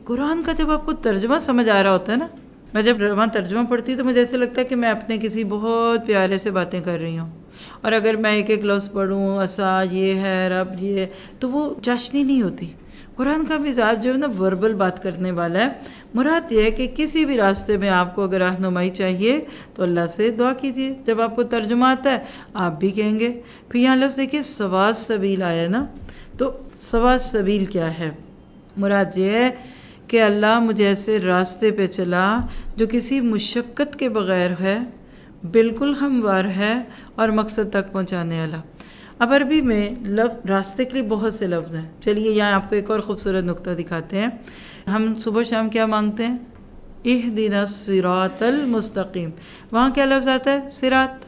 قرآن کا جب آپ کو ترجمہ سمجھ آ رہا ہوتا ہے نا، میں جب وہاں ترجمہ پڑھتی ہوں تو مجھے ایسے لگتا ہے کہ میں اپنے کسی بہت پیارے سے باتیں کر رہی ہوں، اور اگر میں ایک ایک لفظ پڑھوں اسا یہ ہے رب یہ، تو وہ چاشنی نہیں ہوتی۔ قرآن کا مزاج جو ہے نا وربل بات کرنے والا ہے۔ مراد یہ ہے کہ کسی بھی راستے میں آپ کو اگر رہنمائی چاہیے تو اللہ سے دعا کیجیے، جب آپ کو ترجمہ آتا ہے آپ بھی کہیں گے۔ پھر یہاں لفظ دیکھیے سوا سبیل آیا نا، تو سوا سبیل کیا ہے؟ مراد یہ ہے کہ اللہ مجھے ایسے راستے پہ چلا جو کسی مشقت کے بغیر ہے، بالکل ہموار ہے اور مقصد تک پہنچانے والا۔ اب عربی میں لفظ راستے کے لیے بہت سے لفظ ہیں۔ چلیے یہاں آپ کو ایک اور خوبصورت نقطہ دکھاتے ہیں۔ ہم صبح شام کیا مانگتے ہیں؟ اہدنا الصراط المستقیم۔ وہاں کیا لفظ آتا ہے؟ صراط،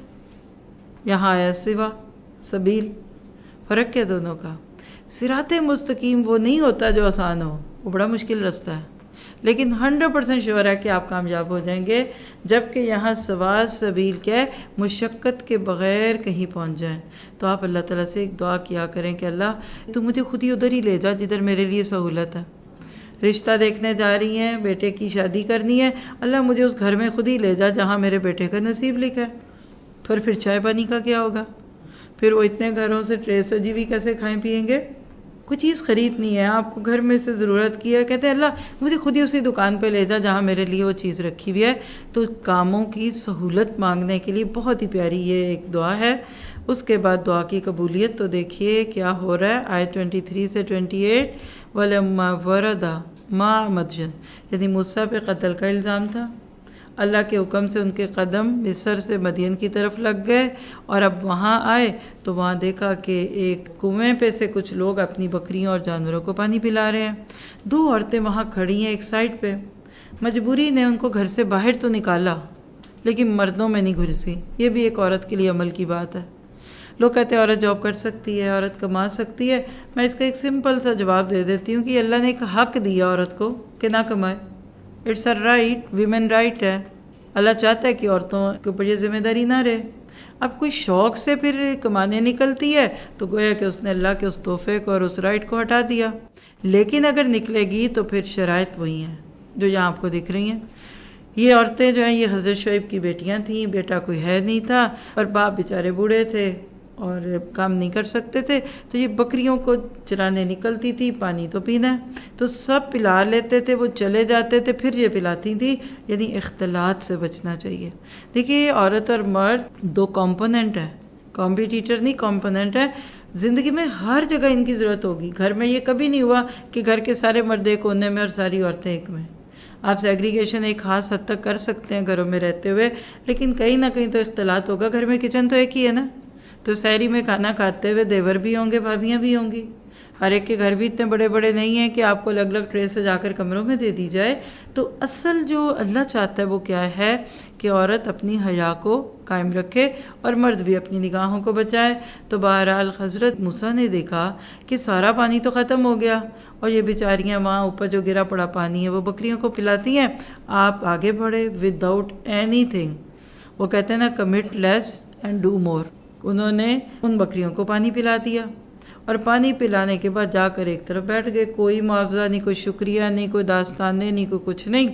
یہاں آیا سوا سبیل۔ فرق کیا دونوں کا؟ صراط مستقیم وہ نہیں ہوتا جو آسان ہو، وہ بڑا مشکل راستہ ہے، لیکن 100% شیور ہے کہ آپ کامیاب ہو جائیں گے، جبکہ یہاں سوا سبیل کیا ہے؟ مشقت کے بغیر کہیں پہنچ جائیں۔ تو آپ اللہ تعالیٰ سے ایک دعا کیا کریں کہ اللہ تو مجھے خود ہی ادھر ہی لے جا جدھر میرے لیے سہولت ہے۔ رشتہ دیکھنے جا رہی ہیں، بیٹے کی شادی کرنی ہے، اللہ مجھے اس گھر میں خود ہی لے جا جہاں میرے بیٹے کا نصیب لکھا ہے۔ پھر چائے پانی کا کیا ہوگا؟ پھر وہ اتنے گھروں سے ٹرے سجی ہوئی کیسے کھائیں پیئیں گے؟ کوئی چیز خریدنی ہے آپ کو، گھر میں سے ضرورت کی ہے، کہتے ہیں اللہ مجھے خود ہی اسی دکان پہ لے جا جہاں میرے لیے وہ چیز رکھی ہوئی ہے۔ تو کاموں کی سہولت مانگنے کے لیے بہت ہی پیاری یہ ایک دعا ہے۔ اس کے بعد دعا کی قبولیت تو دیکھیے کیا ہو رہا ہے، آیت 23 سے 28۔ وَلَمَّا وَرَدَ مَعَ مَدْيَنَ، یعنی موسیٰ پہ قتل کا الزام تھا، اللہ کے حکم سے ان کے قدم مصر سے مدین کی طرف لگ گئے، اور اب وہاں آئے تو وہاں دیکھا کہ ایک کنویں پہ سے کچھ لوگ اپنی بکریوں اور جانوروں کو پانی پلا رہے ہیں۔ دو عورتیں وہاں کھڑی ہیں ایک سائڈ پہ، مجبوری نے ان کو گھر سے باہر تو نکالا لیکن مردوں میں نہیں گھرسی۔ یہ بھی ایک عورت کے لیے عمل کی بات ہے۔ لوگ کہتے ہیں عورت جاب کر سکتی ہے، عورت کما سکتی ہے۔ میں اس کا ایک سمپل سا جواب دے دیتی ہوں کہ اللہ نے ایک حق دیا عورت کو کہ نہ کمائے۔ It's a right, women right ہے۔ اللہ چاہتا ہے کہ عورتوں کے اوپر یہ ذمہ داری نہ رہے۔ اب کوئی شوق سے پھر کمانے نکلتی ہے تو گویا کہ اس نے اللہ کے اس تحفے کو اور اس رائٹ کو ہٹا دیا، لیکن اگر نکلے گی تو پھر شرائط وہی ہیں جو یہاں آپ کو دکھ رہی ہیں۔ یہ عورتیں جو ہیں یہ حضرت شعیب کی بیٹیاں تھیں، بیٹا کوئی ہے نہیں تھا اور باپ بیچارے بوڑھے تھے اور کام نہیں کر سکتے تھے، تو یہ بکریوں کو چرانے نکلتی تھی، پانی تو پینا ہے تو سب پلا لیتے تھے، وہ چلے جاتے تھے پھر یہ پلاتی تھی، یعنی اختلاط سے بچنا چاہیے۔ دیکھیے عورت اور مرد دو کمپوننٹ ہیں، کمپیٹیٹر نہیں، کمپوننٹ ہے۔ زندگی میں ہر جگہ ان کی ضرورت ہوگی۔ گھر میں یہ کبھی نہیں ہوا کہ گھر کے سارے مرد ایک کونے میں اور ساری عورتیں ایک میں۔ آپ سیگریگیشن ایک خاص حد تک کر سکتے ہیں گھروں میں رہتے ہوئے، لیکن کہیں نہ کہیں تو اختلاط ہوگا۔ گھر میں کچن تو ایک ہی ہے نا، تو سحری میں کھانا کھاتے ہوئے دیور بھی ہوں گے، بھابیاں بھی ہوں گی۔ ہر ایک کے گھر بھی اتنے بڑے بڑے نہیں ہیں کہ آپ کو الگ الگ ٹرے سے جا کر کمروں میں دے دی جائے۔ تو اصل جو اللہ چاہتا ہے وہ کیا ہے کہ عورت اپنی حیا کو قائم رکھے اور مرد بھی اپنی نگاہوں کو بچائے۔ تو بہرحال حضرت موسیٰ نے دیکھا کہ سارا پانی تو ختم ہو گیا اور یہ بیچاریاں وہاں اوپر جو گرا پڑا پانی ہے وہ بکریوں کو پلاتی ہیں۔ آپ آگے بڑھے وداؤٹ اینی تھنگ، وہ کہتے ہیں نا commit less and do more. انہوں نے ان بکریوں کو پانی پلا دیا اور پانی پلانے کے بعد جا کر ایک طرف بیٹھ گئے۔ کوئی معاوضہ نہیں، کوئی شکریہ نہیں، کوئی داستانے نہیں، کوئی کچھ نہیں۔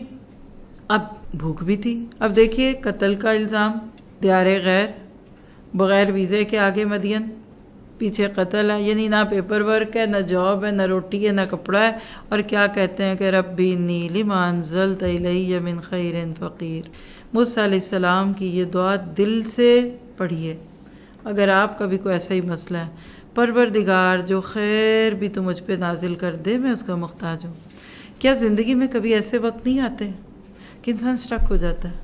اب بھوک بھی تھی۔ اب دیکھیے قتل کا الزام، دیار غیر، بغیر ویزے کے آگے مدین، پیچھے قتل ہے، یعنی نہ پیپر ورک ہے، نہ جاب ہے، نہ روٹی ہے، نہ کپڑا ہے، اور کیا کہتے ہیں کہ ربی انی لما انزلت الی من خیر فقیر۔ موسیٰ علیہ السلام کی یہ دعا دل سے پڑھیے اگر آپ کا بھی کوئی ایسا ہی مسئلہ ہے، پروردگار جو خیر بھی تو مجھ پہ نازل کر دے، میں اس کا محتاج ہوں۔ کیا زندگی میں کبھی ایسے وقت نہیں آتے کہ انسان سٹک ہو جاتا ہے،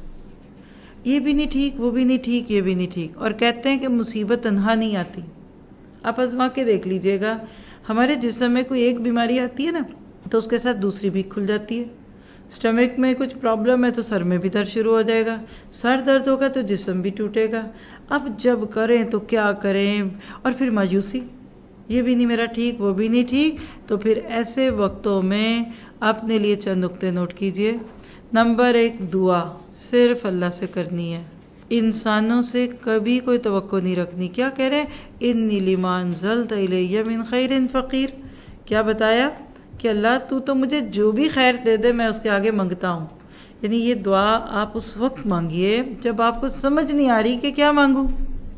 یہ بھی نہیں ٹھیک، وہ بھی نہیں ٹھیک، یہ بھی نہیں ٹھیک، اور کہتے ہیں کہ مصیبت تنہا نہیں آتی۔ آپ آزما کے دیکھ لیجئے گا، ہمارے جسم میں کوئی ایک بیماری آتی ہے نا تو اس کے ساتھ دوسری بھی کھل جاتی ہے۔ سٹمک میں کچھ پرابلم ہے تو سر میں بھی درد شروع ہو جائے گا، سر درد ہوگا تو جسم بھی ٹوٹے گا۔ اب جب کریں تو کیا کریں، اور پھر مایوسی، یہ بھی نہیں میرا ٹھیک، وہ بھی نہیں ٹھیک۔ تو پھر ایسے وقتوں میں اپنے لیے چند نقطے نوٹ کیجئے۔ نمبر 1، دعا صرف اللہ سے کرنی ہے، انسانوں سے کبھی کوئی توقع نہیں رکھنی۔ کیا کہہ رہے ہیں؟ انی لما انزلت الی من خیر فقیر۔ کیا بتایا کہ اللہ تو مجھے جو بھی خیر دے دے میں اس کے آگے منگتا ہوں. یعنی یہ دعا آپ اس وقت مانگیے جب آپ کو سمجھ نہیں آ رہی کہ کیا مانگوں.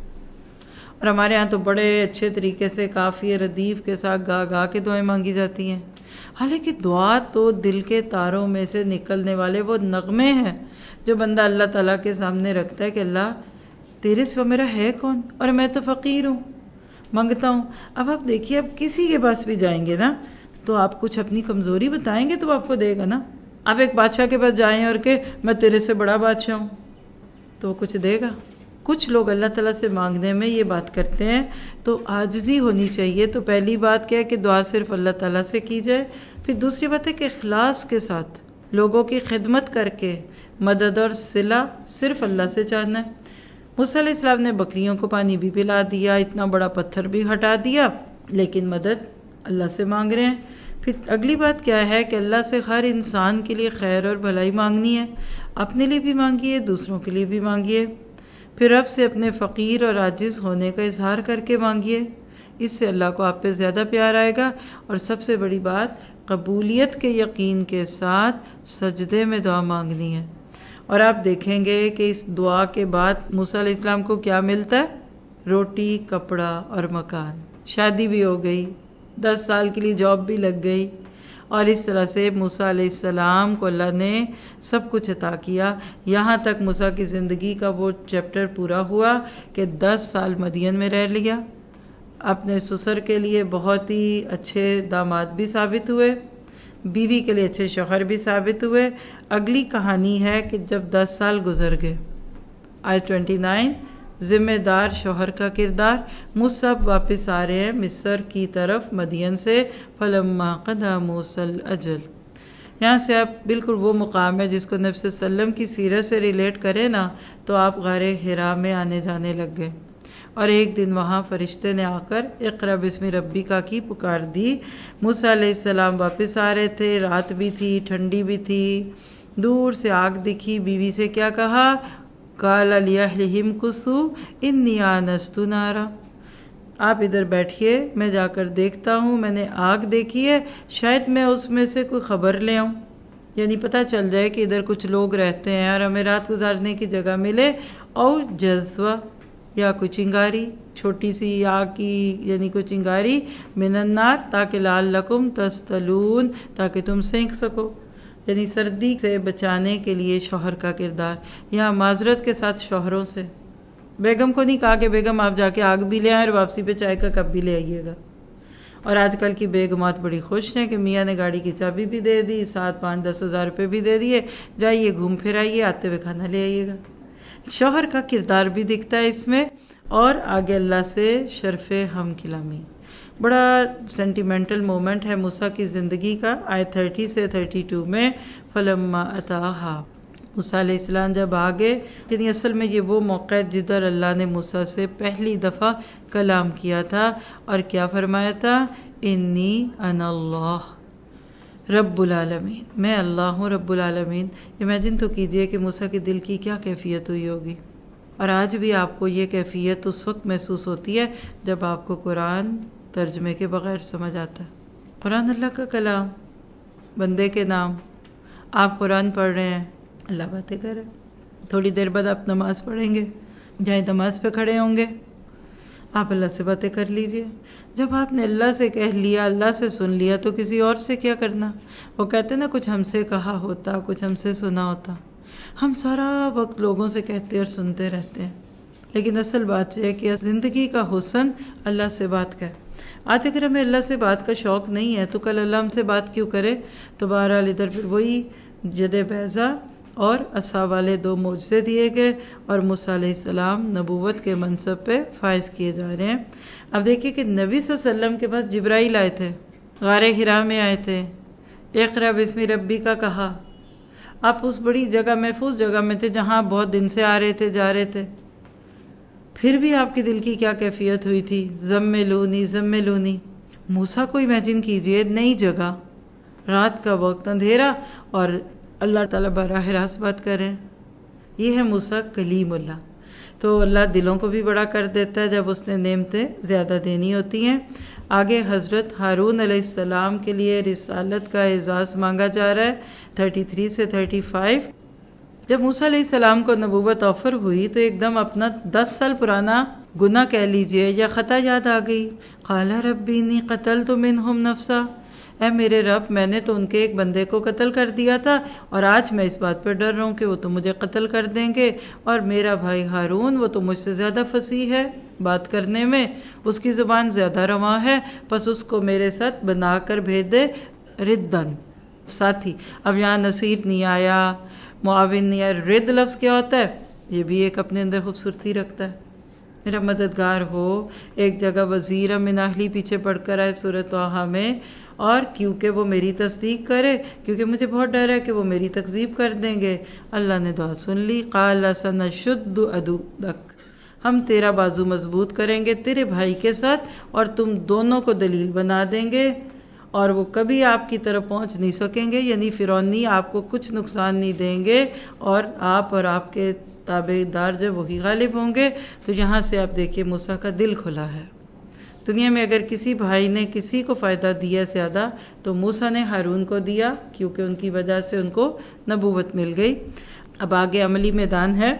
اور ہمارے ہاں تو بڑے اچھے طریقے سے قافیہ ردیف کے ساتھ گا گا کے دعائیں مانگی جاتی ہیں. حالانکہ دعا تو دل کے تاروں میں سے نکلنے والے وہ نغمے ہیں جو بندہ اللہ تعالیٰ کے سامنے رکھتا ہے کہ اللہ تیرے سوا میرا ہے کون، اور میں تو فقیر ہوں، منگتا ہوں. اب آپ دیکھیے، اب کسی کے پاس بھی جائیں گے نا تو آپ کچھ اپنی کمزوری بتائیں گے تو آپ کو دے گا نا. آپ ایک بادشاہ کے پاس جائیں اور کہ میں تیرے سے بڑا بادشاہ ہوں تو وہ کچھ دے گا. کچھ لوگ اللہ تعالیٰ سے مانگنے میں یہ بات کرتے ہیں تو عاجزی ہونی چاہیے. تو پہلی بات کیا ہے کہ دعا صرف اللہ تعالیٰ سے کی جائے. پھر دوسری بات ہے کہ اخلاص کے ساتھ لوگوں کی خدمت کر کے مدد اور صلہ صرف اللہ سے چاہنا ہے. موسیٰ علیہ السلام نے بکریوں کو پانی بھی پلا دیا، اتنا بڑا پتھر بھی ہٹا دیا، لیکن مدد اللہ سے مانگ رہے ہیں. پھر اگلی بات کیا ہے کہ اللہ سے ہر انسان کے لیے خیر اور بھلائی مانگنی ہے. اپنے لیے بھی مانگیے، دوسروں کے لیے بھی مانگیے. پھر رب سے اپنے فقیر اور عاجز ہونے کا اظہار کر کے مانگیے. اس سے اللہ کو آپ پہ زیادہ پیار آئے گا. اور سب سے بڑی بات، قبولیت کے یقین کے ساتھ سجدے میں دعا مانگنی ہے. اور آپ دیکھیں گے کہ اس دعا کے بعد موسیٰ علیہ السلام کو کیا ملتا ہے؟ روٹی، کپڑا اور مکان. شادی بھی ہو گئی، 10 سال کے لیے جاب بھی لگ گئی، اور اس طرح سے موسیٰ علیہ السلام کو اللہ نے سب کچھ عطا کیا. یہاں تک موسیٰ کی زندگی کا وہ چیپٹر پورا ہوا کہ 10 سال مدین میں رہ لیا. اپنے سسر کے لیے بہت ہی اچھے داماد بھی ثابت ہوئے، بیوی کے لیے اچھے شوہر بھی ثابت ہوئے. اگلی کہانی ہے کہ جب 10 سال گزر گئے، آیت 29، ذمہ دار شوہر کا کردار. موسیٰ واپس آ رہے ہیں مصر کی طرف مدین سے. فلما قضى موسیٰ الاجل، یہاں سے آپ بالکل وہ مقام ہے جس کو نبی صلی اللہ علیہ وسلم کی سیرت سے ریلیٹ کریں نا تو آپ غار حرا میں آنے جانے لگ گئے. اور ایک دن وہاں فرشتے نے آ کر اقرا بسم ربک کی پکار دی. موسیٰ علیہ السلام واپس آ رہے تھے، رات بھی تھی، ٹھنڈی بھی تھی. دور سے آگ دکھی، بیوی سے کیا کہا؟ قال لأہلہم کثوا انی آنست نارا، آپ ادھر بیٹھیے، میں جا کر دیکھتا ہوں، میں نے آگ دیکھی ہے، شاید میں اس میں سے کوئی خبر لے آؤں، یعنی پتہ چل جائے کہ ادھر کچھ لوگ رہتے ہیں اور ہمیں رات گزارنے کی جگہ ملے. اور جذوہ، یا کوئی چنگاری، چھوٹی سی آگ کی یعنی کوئی چنگاری، من النار، تاکہ لعلکم تصطلون، تاکہ تم سینک سکو. یعنی سردی سے بچانے کے لیے شوہر کا کردار. یہاں معذرت کے ساتھ شوہروں سے، بیگم کو نہیں کہا کہ بیگم آپ جا کے آگ بھی لے آئیں اور واپسی پہ چائے کا کپ بھی لے آئیے گا. اور آج کل کی بیگمات بڑی خوش ہیں کہ میاں نے گاڑی کی چابی بھی دے دی، 7-5-10 ہزار روپے بھی دے دیے، جائیے گھوم پھر آئیے، آتے ہوئے کھانا لے آئیے گا. شوہر کا کردار بھی دکھتا ہے اس میں. اور آگے اللہ سے شرف ہم کلامی، بڑا سینٹیمنٹل مومنٹ ہے موسیٰ کی زندگی کا. آیت 30 سے 32 میں فلما اتاہا، موسیٰ علیہ السلام جب آگے، یعنی اصل میں یہ وہ موقع ہے جدھر اللہ نے موسیٰ سے پہلی دفعہ کلام کیا تھا. اور کیا فرمایا تھا؟ انی انا اللہ رب العالمین، میں اللہ ہوں رب العالمین. امیجن تو کیجئے کہ موسیٰ کے دل کی کیا کیفیت ہوئی ہوگی. اور آج بھی آپ کو یہ کیفیت اس وقت محسوس ہوتی ہے جب آپ کو قرآن ترجمے کے بغیر سمجھ آتا ہے. قرآن اللہ کا کلام، بندے کے نام. آپ قرآن پڑھ رہے ہیں، اللہ باتیں کر رہے ہیں. تھوڑی دیر بعد آپ نماز پڑھیں گے، جہاں نماز پہ کھڑے ہوں گے آپ اللہ سے باتیں کر لیجئے. جب آپ نے اللہ سے کہہ لیا، اللہ سے سن لیا، تو کسی اور سے کیا کرنا؟ وہ کہتے ہیں نا کچھ ہم سے کہا ہوتا، کچھ ہم سے سنا ہوتا. ہم سارا وقت لوگوں سے کہتے اور سنتے رہتے ہیں، لیکن اصل بات یہ ہے کہ زندگی کا حسن اللہ سے بات کا ہے. آج اگر ہمیں اللہ سے بات کا شوق نہیں ہے تو کل اللہ ہم سے بات کیوں کرے؟ تو بہرحال ادھر پھر وہی جد بیضا اور عصا والے 2 معجزے دیے گئے اور موسیٰ علیہ السلام نبوت کے منصب پہ فائز کیے جا رہے ہیں. اب دیکھیے کہ نبی صلی اللہ علیہ وسلم کے پاس جبرائیل آئے تھے، غار حرا میں آئے تھے، اقرا بسم ربی کا کہا. آپ اس بڑی جگہ، محفوظ جگہ میں تھے جہاں بہت دن سے آ رہے تھے، جا رہے تھے، پھر بھی آپ کے دل کی کیا کیفیت ہوئی تھی؟ زملونی زملونی. موسیٰ کو امیجن کیجئے، نئی جگہ، رات کا وقت، اندھیرا، اور اللہ تعالیٰ براہ راست بات کر رہے ہیں. یہ ہے موسیٰ کلیم اللہ. تو اللہ دلوں کو بھی بڑا کر دیتا ہے جب اس نے نعمتیں زیادہ دینی ہوتی ہیں۔ آگے حضرت ہارون علیہ السلام کے لیے رسالت کا اعزاز مانگا جا رہا ہے 33 سے 35۔ جب موسیٰ علیہ السلام کو نبوت آفر ہوئی تو ایک دم اپنا 10 سال پرانا گناہ کہہ لیجئے یا خطا یاد آ گئی۔ قال رب انی قتلت منہم نفسا، اے میرے رب میں نے تو ان کے ایک بندے کو قتل کر دیا تھا، اور آج میں اس بات پر ڈر رہا ہوں کہ وہ تو مجھے قتل کر دیں گے، اور میرا بھائی ہارون وہ تو مجھ سے زیادہ فصیح ہے بات کرنے میں، اس کی زبان زیادہ رواں ہے، پس اس کو میرے ساتھ بنا کر بھیج دے ردن، ساتھی۔ اب یہاں نصیر نہیں آیا، معاون نہیں آیا۔ رد لفظ کیا ہوتا ہے؟ یہ بھی ایک اپنے اندر خوبصورتی رکھتا ہے، میرا مددگار ہو۔ ایک جگہ وزیر من اہلی پیچھے پڑھ کر آئے سورۃ طٰہٰ میں، اور کیونکہ وہ میری تصدیق کرے، کیونکہ مجھے بہت ڈر ہے کہ وہ میری تکذیب کر دیں گے۔ اللہ نے دعا سن لی۔ قال سنشد عضدک، ہم تیرا بازو مضبوط کریں گے تیرے بھائی کے ساتھ، اور تم دونوں کو دلیل بنا دیں گے، اور وہ کبھی آپ کی طرف پہنچ نہیں سکیں گے، یعنی فرعونی آپ کو کچھ نقصان نہیں دیں گے، اور آپ کے تابع دار جو وہی غالب ہوں گے۔ تو یہاں سے آپ دیکھیے موسیٰ کا دل کھلا ہے۔ دنیا میں اگر کسی بھائی نے کسی کو فائدہ دیا زیادہ تو موسیٰ نے ہارون کو دیا، کیونکہ ان کی وجہ سے ان کو نبوت مل گئی۔ اب آگے عملی میدان ہے۔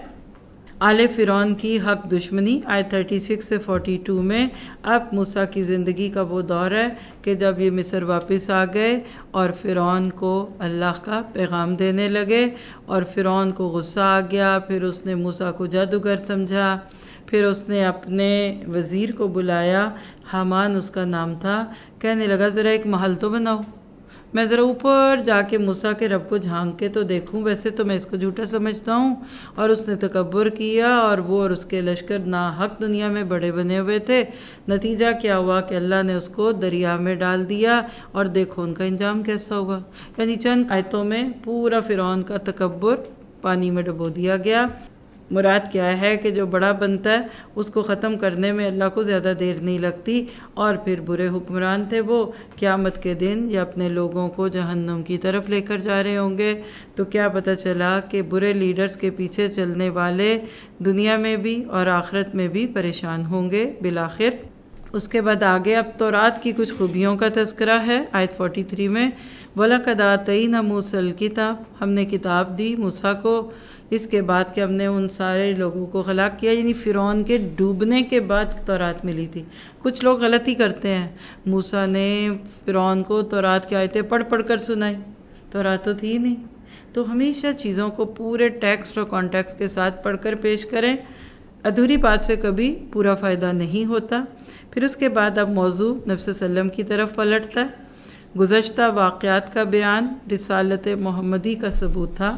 آل فرعون کی حق دشمنی، آیت 36 سے 42 میں اب موسیٰ کی زندگی کا وہ دور ہے کہ جب یہ مصر واپس آ گئے اور فرعون کو اللہ کا پیغام دینے لگے، اور فرعون کو غصہ آ گیا، پھر اس نے موسیٰ کو جادوگر سمجھا، پھر اس نے اپنے وزیر کو بلایا، حامان اس کا نام تھا، کہنے لگا ذرا ایک محل تو بناؤ، میں ذرا اوپر جا کے موسیٰ کے رب کو جھانک کے تو دیکھوں، ویسے تو میں اس کو جھوٹا سمجھتا ہوں۔ اور اس نے تکبر کیا، اور وہ اور اس کے لشکر ناحق دنیا میں بڑے بنے ہوئے تھے۔ نتیجہ کیا ہوا کہ اللہ نے اس کو دریا میں ڈال دیا، اور دیکھو ان کا انجام کیسا ہوا۔ یعنی چند آیتوں میں پورا فرعون کا تکبر پانی میں ڈبو دیا گیا۔ مراد کیا ہے کہ جو بڑا بنتا ہے اس کو ختم کرنے میں اللہ کو زیادہ دیر نہیں لگتی، اور پھر برے حکمران تھے وہ قیامت کے دن یا اپنے لوگوں کو جہنم کی طرف لے کر جا رہے ہوں گے۔ تو کیا پتہ چلا کہ برے لیڈرز کے پیچھے چلنے والے دنیا میں بھی اور آخرت میں بھی پریشان ہوں گے بالآخر۔ اس کے بعد آگے اب تورات کی کچھ خوبیوں کا تذکرہ ہے، آیت 43 میں وَلَقَدْ آتَيْنَا مُوسَى الْكِتَابَ، ہم نے کتاب دی موسیٰ کو، اس کے بعد کہ ہم نے ان سارے لوگوں کو ہلاک کیا، یعنی فرعون کے ڈوبنے کے بعد تورات ملی تھی۔ کچھ لوگ غلطی کرتے ہیں، موسیٰ نے فرعون کو تورات کی آیتیں پڑھ پڑھ کر سنائی، تورات تو تھی نہیں۔ تو ہمیشہ چیزوں کو پورے ٹیکسٹ اور کانٹیکسٹ کے ساتھ پڑھ کر پیش کریں، ادھوری بات سے کبھی پورا فائدہ نہیں ہوتا۔ پھر اس کے بعد اب موضوع نبی صلی اللہ علیہ وسلم کی طرف پلٹتا ہے۔ گزشتہ واقعات کا بیان رسالت محمدی کا ثبوت تھا،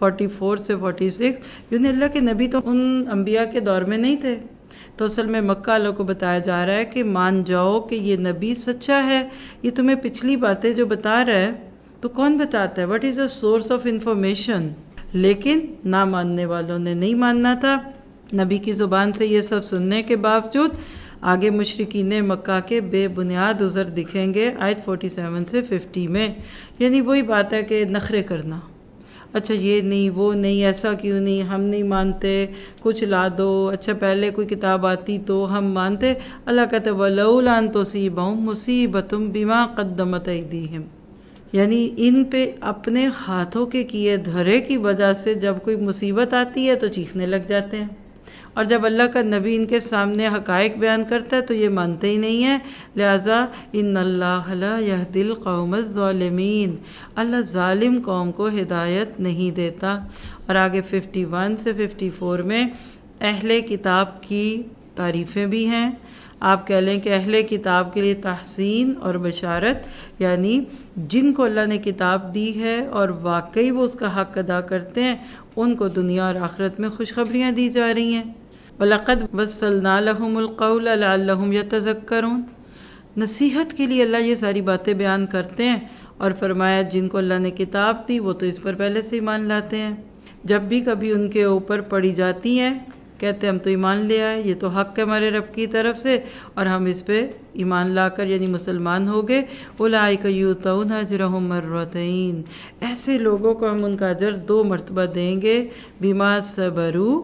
44 سے 46، یعنی اللہ کے نبی تو ان انبیاء کے دور میں نہیں تھے، تو اصل میں مکہ والوں کو بتایا جا رہا ہے کہ مان جاؤ کہ یہ نبی سچا ہے، یہ تمہیں پچھلی باتیں جو بتا رہا ہے تو کون بتاتا ہے، what is a source of information. لیکن نہ ماننے والوں نے نہیں ماننا تھا۔ نبی کی زبان سے یہ سب سننے کے باوجود آگے مشرکین مکہ کے بے بنیاد عذر دکھیں گے، آیت 47 سے 50 میں، یعنی وہی بات ہے کہ نخرے کرنا، اچھا یہ نہیں وہ نہیں، ایسا کیوں نہیں، ہم نہیں مانتے، کچھ لا دو، اچھا پہلے کوئی کتاب آتی تو ہم مانتے۔ اللہ کہتے وَلَوْلَا أَن تُصِيبَهُم مُّصِيبَةٌ بِمَا قَدَّمَتْ أَيْدِيهِمْ، یعنی ان پہ اپنے ہاتھوں کے کیے دھرے کی وجہ سے جب کوئی مصیبت آتی ہے تو چیخنے لگ جاتے ہیں، اور جب اللہ کا نبی ان کے سامنے حقائق بیان کرتا ہے تو یہ مانتے ہی نہیں ہیں۔ لہٰذا ان اللہ لا یہدی القوم الظالمین، اللہ ظالم قوم کو ہدایت نہیں دیتا۔ اور آگے 51 سے 54 میں اہل کتاب کی تعریفیں بھی ہیں۔ آپ کہہ لیں کہ اہل کتاب کے لیے تحسین اور بشارت، یعنی جن کو اللہ نے کتاب دی ہے اور واقعی وہ اس کا حق ادا کرتے ہیں، ان کو دنیا اور آخرت میں خوشخبریاں دی جا رہی ہیں۔ وَلَقَدْ وَصَّلْنَا لَهُمُ الْقَوْلَ لَعَلَّهُمْ يَتَذَكَّرُونَ، نصیحت کے لیے اللہ یہ ساری باتیں بیان کرتے ہیں، اور فرمایا جن کو اللہ نے کتاب دی وہ تو اس پر پہلے سے ایمان لاتے ہیں، جب بھی کبھی ان کے اوپر پڑی جاتی ہیں کہتے ہم تو ایمان لے آئے، یہ تو حق ہے ہمارے رب کی طرف سے، اور ہم اس پہ ایمان لا کر یعنی مسلمان ہو گئے۔ اولئک یؤتون اجرہم مرتین، ایسے لوگوں کو ہم ان کا اجر 2 مرتبہ دیں گے، بما صبروا،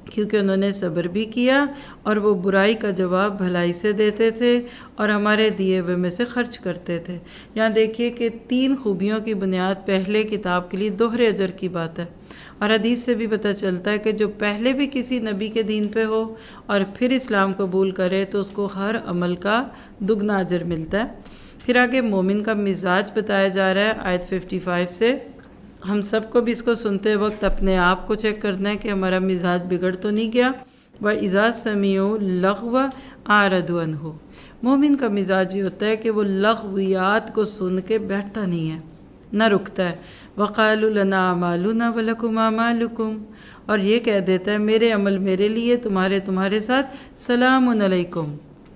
کیونکہ انہوں نے صبر بھی کیا اور وہ برائی کا جواب بھلائی سے دیتے تھے اور ہمارے دیے ہوئے میں سے خرچ کرتے تھے۔ یہاں دیکھیے کہ 3 خوبیوں کی بنیاد پہلے کتاب کے لیے دوہرے اجر کی بات ہے، اور حدیث سے بھی پتہ چلتا ہے کہ جو پہلے بھی کسی نبی کے دین پہ ہو اور پھر اسلام قبول کرے تو اس کو ہر عمل کا دگنا اجر ملتا ہے۔ پھر آگے مومن کا مزاج بتایا جا رہا ہے آیت 55 سے۔ ہم سب کو بھی اس کو سنتے وقت اپنے آپ کو چیک کرنا ہے کہ ہمارا مزاج بگڑ تو نہیں گیا۔ وَإِذَا سَمِعُوا اللَّغْوَ أَعْرَضُوا عَنْهُ۔ مومن کا مزاج یہ ہوتا ہے کہ وہ لغویات کو سن کے بیٹھتا نہیں ہے، نہ رکتا ہے۔ وَقَالُوا لَنَا أَعْمَالُنَا وَلَكُمْ أَعْمَالُكُمْ، اور یہ کہہ دیتا ہے میرے عمل میرے لیے، تمہارے ساتھ، سلام علیکم،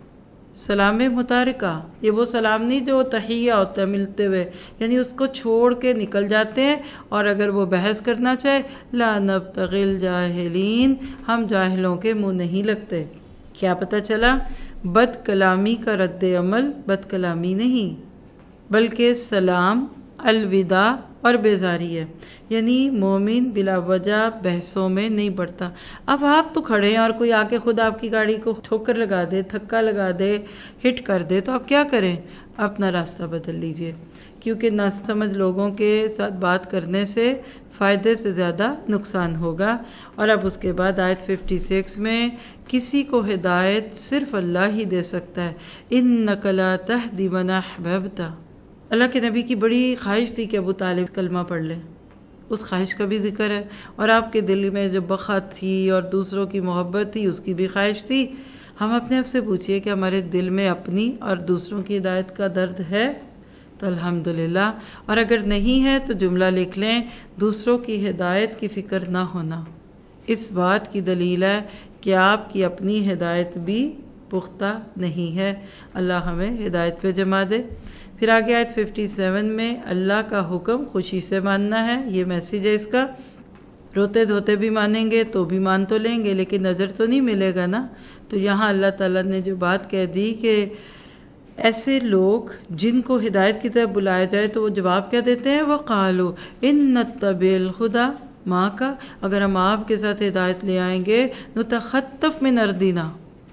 سلام متارکہ۔ یہ وہ سلام نہیں جو تحیہ ہوتا ہے ملتے ہوئے، یعنی اس کو چھوڑ کے نکل جاتے ہیں، اور اگر وہ بحث کرنا چاہے لا نبتغی الجاہلین، ہم جاہلوں کے منہ نہیں لگتے۔ کیا پتہ چلا؟ بد کلامی کا رد عمل بد کلامی نہیں بلکہ سلام، الوداع اور بیزاری ہے، یعنی مومن بلا وجہ بحثوں میں نہیں پڑتا۔ اب آپ تو کھڑے ہیں اور کوئی آ کے خود آپ کی گاڑی کو ٹھوکر لگا دے، دھکا لگا دے، ہٹ کر دے، تو آپ کیا کریں؟ اپنا راستہ بدل لیجئے، کیونکہ ناسمجھ لوگوں کے ساتھ بات کرنے سے فائدے سے زیادہ نقصان ہوگا۔ اور اب اس کے بعد آیت 56 میں کسی کو ہدایت صرف اللہ ہی دے سکتا ہے۔ اِنَّکَ لَا تَهْدِی مَنْ أَحْبَبْتَ۔ اللہ کے نبی کی بڑی خواہش تھی کہ ابو طالب کلمہ پڑھ لیں، اس خواہش کا بھی ذکر ہے، اور آپ کے دل میں جو بخت تھی اور دوسروں کی محبت تھی اس کی بھی خواہش تھی۔ ہم اپنے آپ سے پوچھئے کہ ہمارے دل میں اپنی اور دوسروں کی ہدایت کا درد ہے تو الحمدللہ، اور اگر نہیں ہے تو جملہ لکھ لیں، دوسروں کی ہدایت کی فکر نہ ہونا اس بات کی دلیل ہے کہ آپ کی اپنی ہدایت بھی پختہ نہیں ہے۔ اللہ ہمیں ہدایت پہ جما دے۔ پھر آگے آیت 57 میں اللہ کا حکم خوشی سے ماننا ہے، یہ میسیج ہے اس کا۔ روتے دھوتے بھی مانیں گے تو بھی مان تو لیں گے لیکن نظر تو نہیں ملے گا نا۔ تو یہاں اللہ تعالیٰ نے جو بات کہہ دی کہ ایسے لوگ جن کو ہدایت کی طرف بلایا جائے تو وہ جواب کیا دیتے ہیں؟ وَقَالُوا إِن نَتَّبِعِ الْهُدَى ماں کا، اگر ہم آپ کے ساتھ ہدایت لے آئیں گے نُتَخَطَّفْ مِنْ أَرْضِنَا،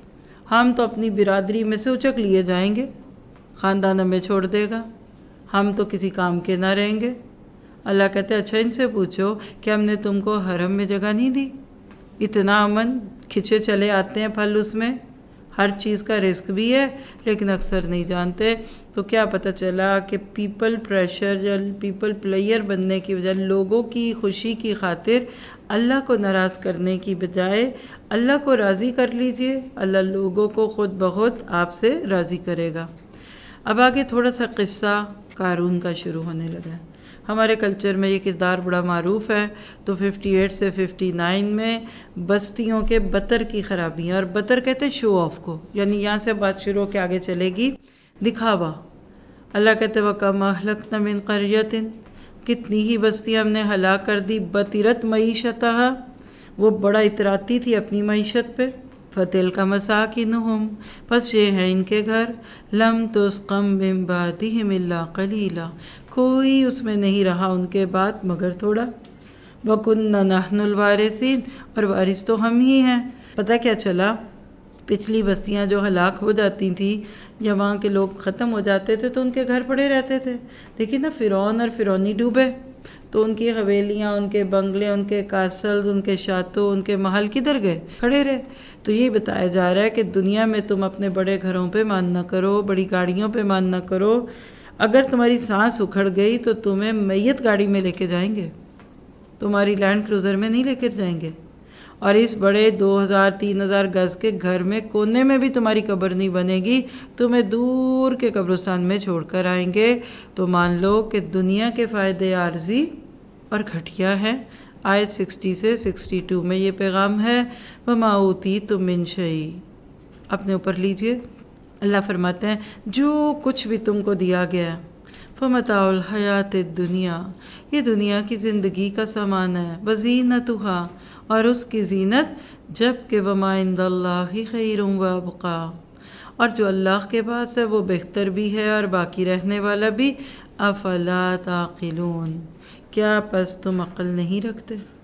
ہم تو اپنی برادری میں سے اچک لیے جائیں گے، خاندان ہمیں چھوڑ دے گا، ہم تو کسی کام کے نہ رہیں گے۔ اللہ کہتے ہیں اچھا ان سے پوچھو کہ ہم نے تم کو حرم میں جگہ نہیں دی؟ اتنا امن، کھچے چلے آتے ہیں پھل اس میں، ہر چیز کا رزق بھی ہے، لیکن اکثر نہیں جانتے۔ تو کیا پتہ چلا کہ پیپل پریشر یا پیپل پلیئر بننے کی بجائے، لوگوں کی خوشی کی خاطر اللہ کو ناراض کرنے کی بجائے اللہ کو راضی کر لیجئے، اللہ لوگوں کو خود بخود آپ سے راضی کرے گا۔ اب آگے تھوڑا سا قصہ قارون کا شروع ہونے لگا ہے۔ ہمارے کلچر میں یہ کردار بڑا معروف ہے۔ تو 58 سے 59 میں بستیوں کے بطر کی خرابیاں، اور بطر کہتے ہیں شو آف کو، یعنی یہاں سے بات شروع ہو کے آگے چلے گی، دکھاوا۔ اللہ کہتے وَكَمْ أَهْلَكْنَا مِنْ قَرْيَةٍ، کتنی ہی بستیاں ہم نے ہلاک کر دی، بطرت معیشتها، وہ بڑا اتراتی تھی اپنی معیشت پہ، فَتِلْكَ مَسَاكِنُهُمْ، پس یہ ہے ان کے گھر، لَمْ تُسْقَمْ مِنْ بَعْدِهِمْ إِلَّا قَلِيلًا، کوئی اس میں نہیں رہا ان کے بعد مگر تھوڑا، وَكُنَّا نَحْنُ الْوَارِثِينَ، اور وارث تو ہم ہی ہیں۔ پتہ کیا چلا؟ پچھلی بستیاں جو ہلاک ہو جاتی تھیں یا وہاں کے لوگ ختم ہو جاتے تھے تو ان کے گھر پڑے رہتے تھے، لیکن نا فرعون اور فرعونی ڈوبے تو ان کی حویلیاں، ان کے بنگلے، ان کے کاسلز، ان کے شاتو، ان کے محل کدھر گئے؟ کھڑے رہے۔ تو یہ بتایا جا رہا ہے کہ دنیا میں تم اپنے بڑے گھروں پہ مان نہ کرو، بڑی گاڑیوں پہ مان نہ کرو، اگر تمہاری سانس اکھڑ گئی تو تمہیں میت گاڑی میں لے کے جائیں گے، تمہاری لینڈ کروزر میں نہیں لے کر جائیں گے، اور اس بڑے 2000-3000 گز کے گھر میں کونے میں بھی تمہاری قبر نہیں بنے گی، تمہیں دور کے قبرستان میں چھوڑ کر آئیں گے۔ تو مان لو کہ دنیا کے فائدے عارضی اور گھٹیا ہے۔ آیت 60 سے 62 میں یہ پیغام ہے، وَمَا أُوتِیتُم مِّن شَیْءٍ، اپنے اوپر لیجئے۔ اللہ فرماتے ہیں جو کچھ بھی تم کو دیا گیا، فَمَتَاعُ الْحَیَاةِ الدُّنْیَا، یہ دنیا کی زندگی کا سامان ہے، وَزِینَتُهَا، اور اس کی زینت، جبکہ وَمَا عِندَ اللَّهِ خَیْرٌ وَأَبْقَىٰ، اور جو اللہ کے پاس ہے وہ بہتر بھی ہے اور باقی رہنے والا بھی۔ أَفَلَا تَعْقِلُونَ، کیا پس تم عقل نہیں رکھتے؟